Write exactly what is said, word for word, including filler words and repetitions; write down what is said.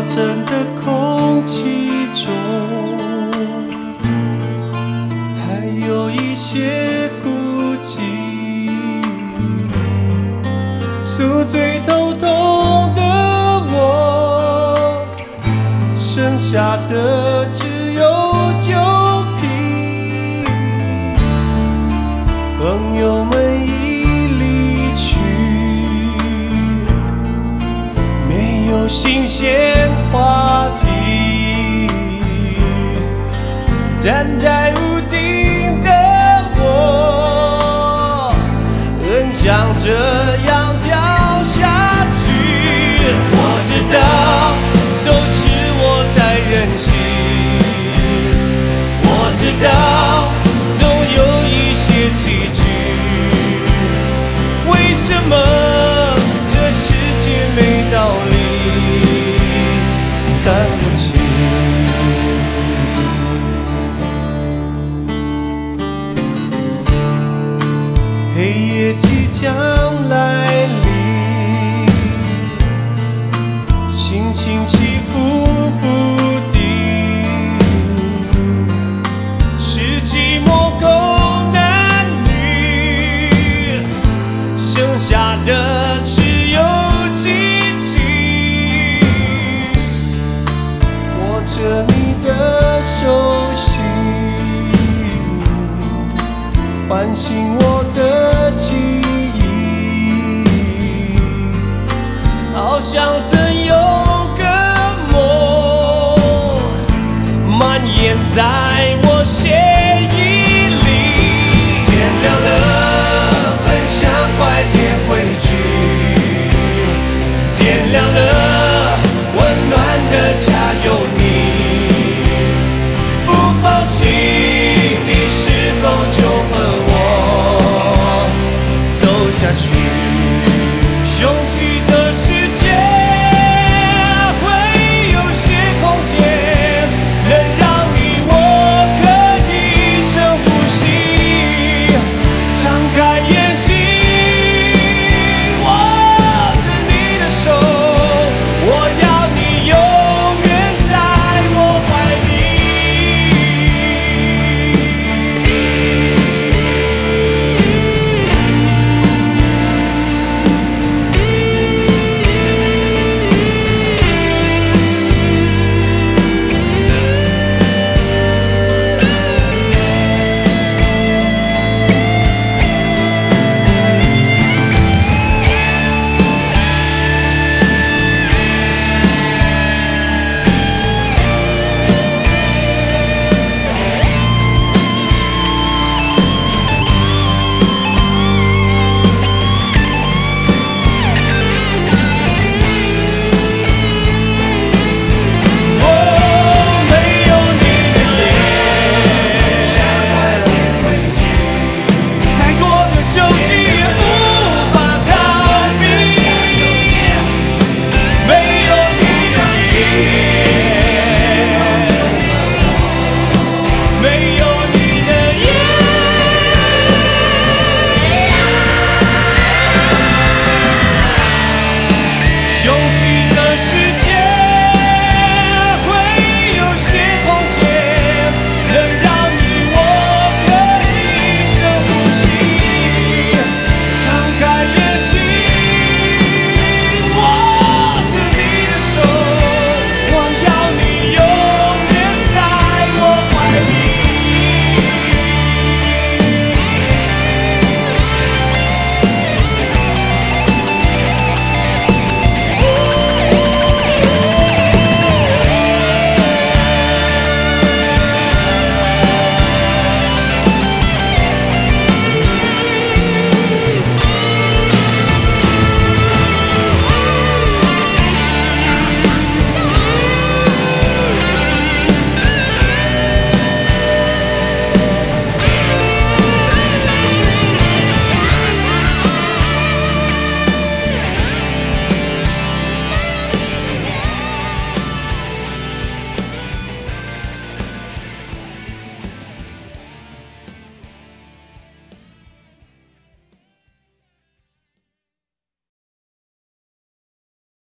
晨的空气中，还有一些孤寂。宿醉透透的我，剩下的只有酒瓶。朋友们已离去，没有新鲜话题。站在屋顶的我，很想这样掉下去。我知道都是我太任性，我知道总有一些崎岖。为什么这世界没道理看不清？黑夜即将来临，心情起伏不定，是寂寞够男女，剩下的只有激情。握着你的手心，唤醒我的记忆，好想